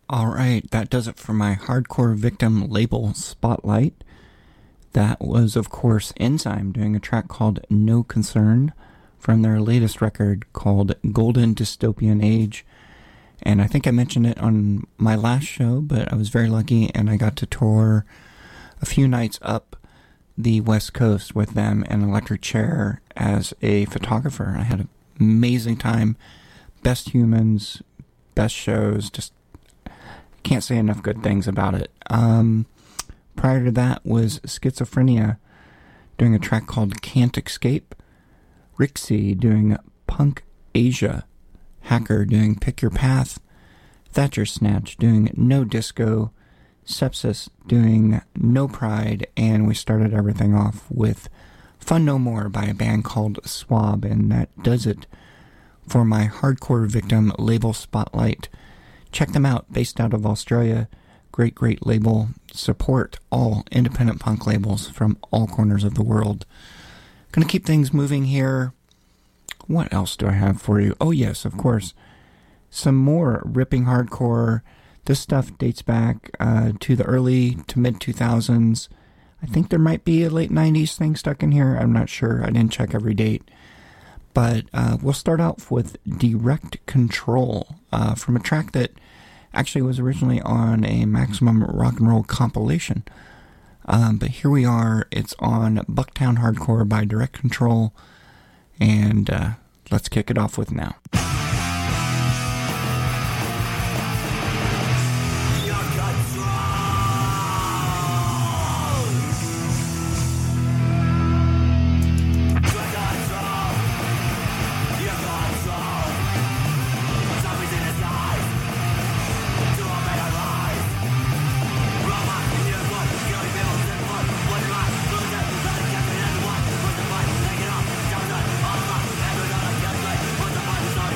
All right, that does it for my hardcore victim label spotlight. That was, of course, Enzyme doing a track called No Concern from their latest record called Golden Dystopian Age. And I think I mentioned it on my last show, but I was very lucky and I got to tour a few nights up the West Coast with them and Electric Chair as a photographer. I had an amazing time. Best humans, best shows, just can't say enough good things about it. Prior to that was Schizophrenia doing a track called Can't Escape. Rixie doing Punk Asia. Hacker doing Pick Your Path. Thatcher Snatch doing No Disco. Sepsis doing No Pride. And we started everything off with Fun No More by a band called Swab. And that does it for my hardcore victim label spotlight. Check them out, based out of Australia. Great label. Support all independent punk labels from all corners of the world. Gonna keep things moving here. What else do I have for you? Oh yes, of course. Some more ripping hardcore. This stuff dates back to the early to mid 2000s. I think there might be a late 90s thing stuck in here. I'm not sure. I didn't check every date. But we'll start off with Direct Control from a track that actually was originally on a Maximum Rock and Roll compilation. But here we are. It's on Bucktown Hardcore by Direct Control. And let's kick it off with Now. Sorry.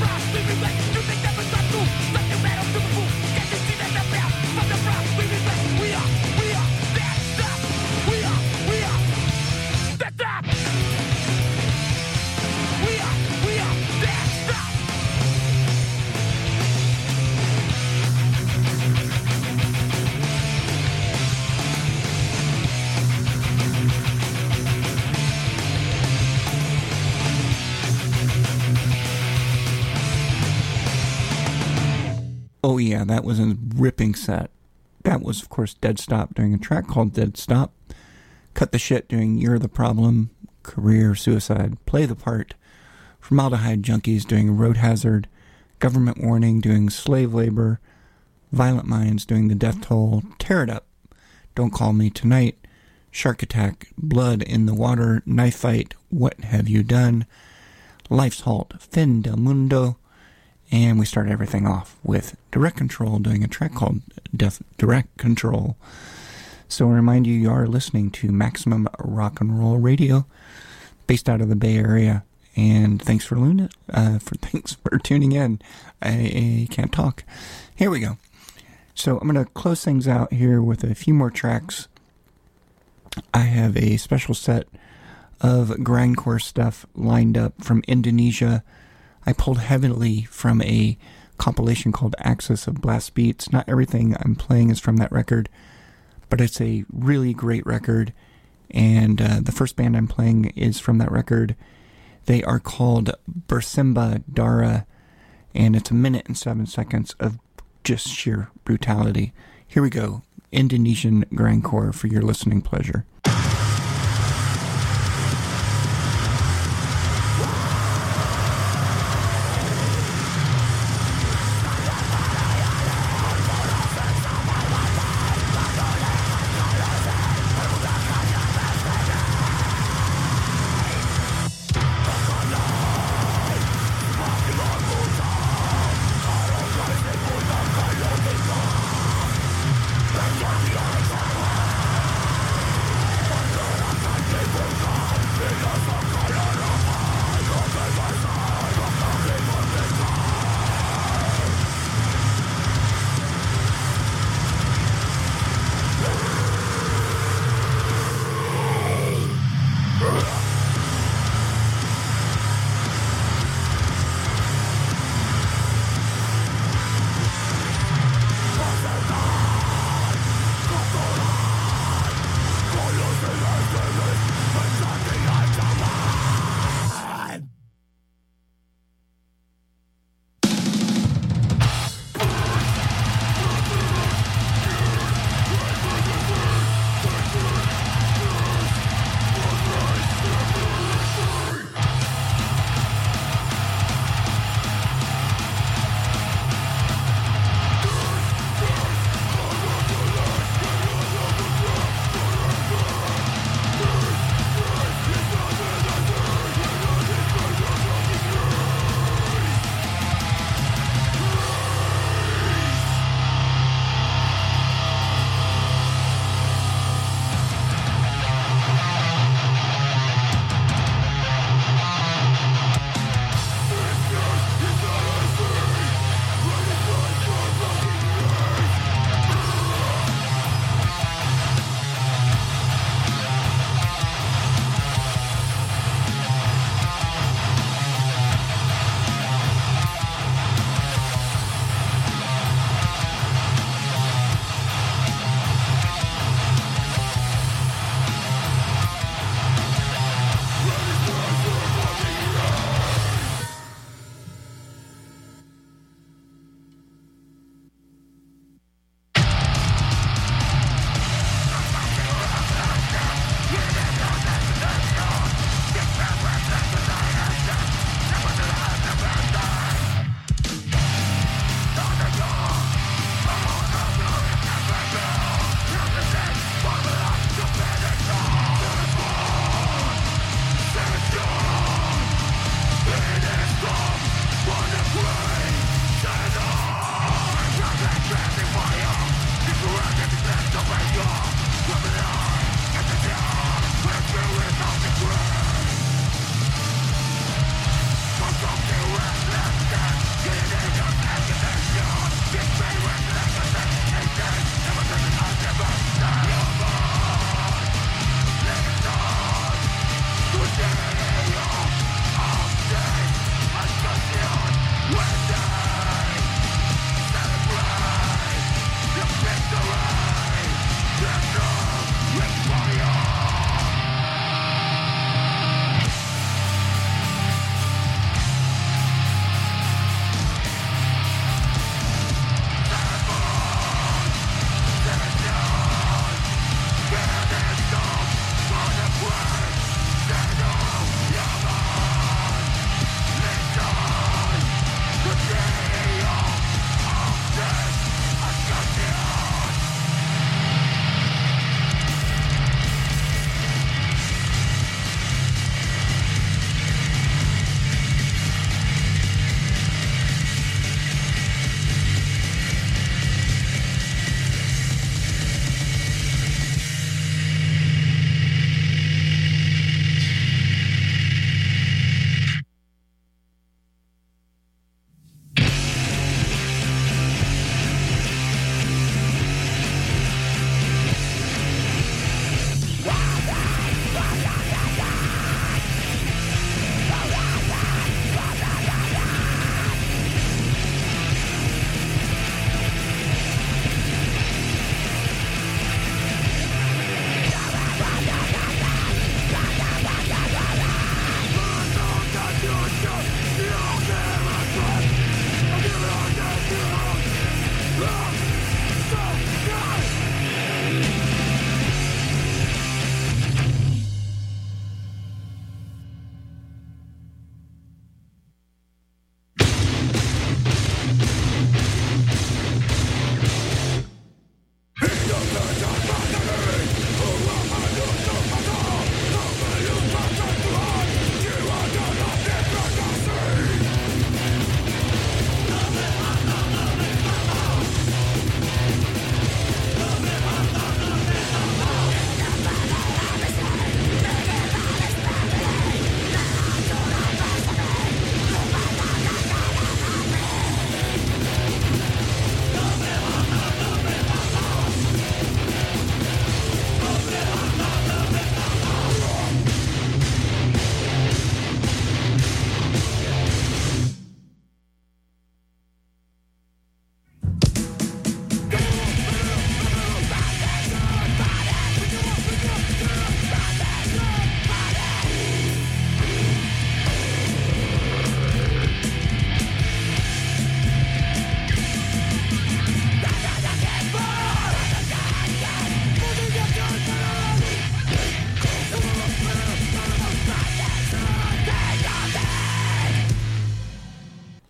Oh yeah, that was a ripping set. That was, of course, Dead Stop doing a track called Dead Stop. Cut the Shit doing You're the Problem, Career Suicide, Play the Part. Formaldehyde Junkies doing Road Hazard. Government Warning doing Slave Labor. Violent Minds doing The Death Toll. Tear It Up, Don't Call Me Tonight. Shark Attack, Blood in the Water, Knife Fight, What Have You Done? Life's Halt, Fin del Mundo. And we start everything off with Direct Control doing a track called Direct Control. So I remind you are listening to Maximum Rock and Roll Radio, based out of the Bay Area. And thanks for tuning in. I can't talk. Here we go. So I'm going to close things out here with a few more tracks. I have a special set of grindcore stuff lined up from Indonesia. I pulled heavily from a compilation called Axis of Blast Beats. Not everything I'm playing is from that record, but it's a really great record. And the first band I'm playing is from that record. They are called Bersimba Dara, and it's 1 minute and 7 seconds of just sheer brutality. Here we go. Indonesian grindcore for your listening pleasure.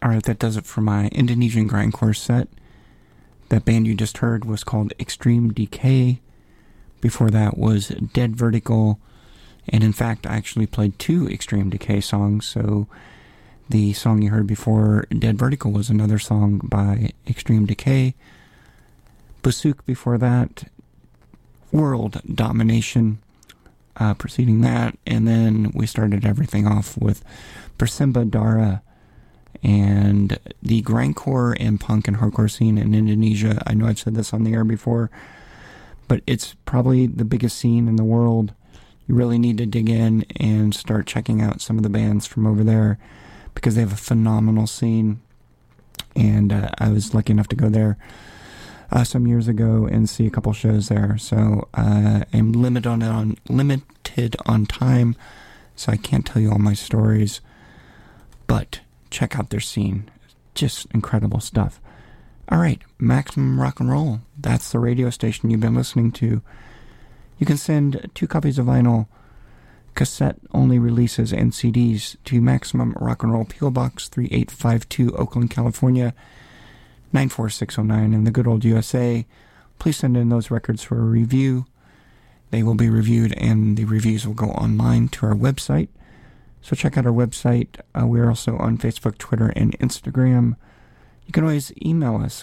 Alright, that does it for my Indonesian grindcore set. That band you just heard was called Extreme Decay. Before that was Dead Vertical. And in fact, I actually played 2 Extreme Decay songs, so the song you heard before Dead Vertical was another song by Extreme Decay. Basuk before that, World Domination preceding that, and then we started everything off with Persemba Dara. And the grindcore and punk and hardcore scene in Indonesia, I know I've said this on the air before, but it's probably the biggest scene in the world. You really need to dig in and start checking out some of the bands from over there because they have a phenomenal scene. And I was lucky enough to go there some years ago and see a couple shows there. So I'm limited on time, so I can't tell you all my stories. But check out their scene. Just incredible stuff. Alright, Maximum Rock and Roll. That's the radio station you've been listening to. You can send 2 copies of vinyl, cassette-only releases, and CDs to Maximum Rock and Roll, P.O. Box 3852, Oakland, California, 94609 in the good old USA. Please send in those records for a review. They will be reviewed, and the reviews will go online to our website. So check out our website. We're also on Facebook, Twitter, and Instagram. You can always email us,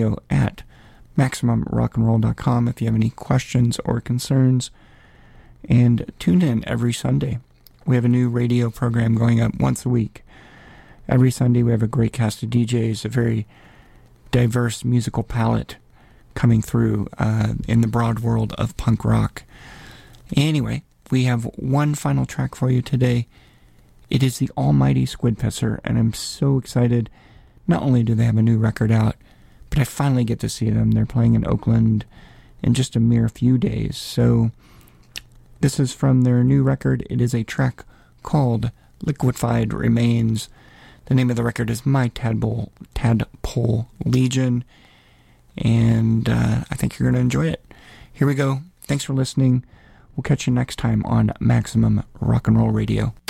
radio@MaximumRockandRoll.com if you have any questions or concerns. And tune in every Sunday. We have a new radio program going up once a week. Every Sunday we have a great cast of DJs, a very diverse musical palette coming through in the broad world of punk rock. Anyway, we have one final track for you today. It is the almighty Squid Pisser, and I'm so excited. Not only do they have a new record out, but I finally get to see them. They're playing in Oakland in just a mere few days. So this is from their new record. It is a track called Liquefied Remains. The name of the record is My Tadpole Legion, and I think you're going to enjoy it. Here we go. Thanks for listening. We'll catch you next time on Maximum Rock and Roll Radio.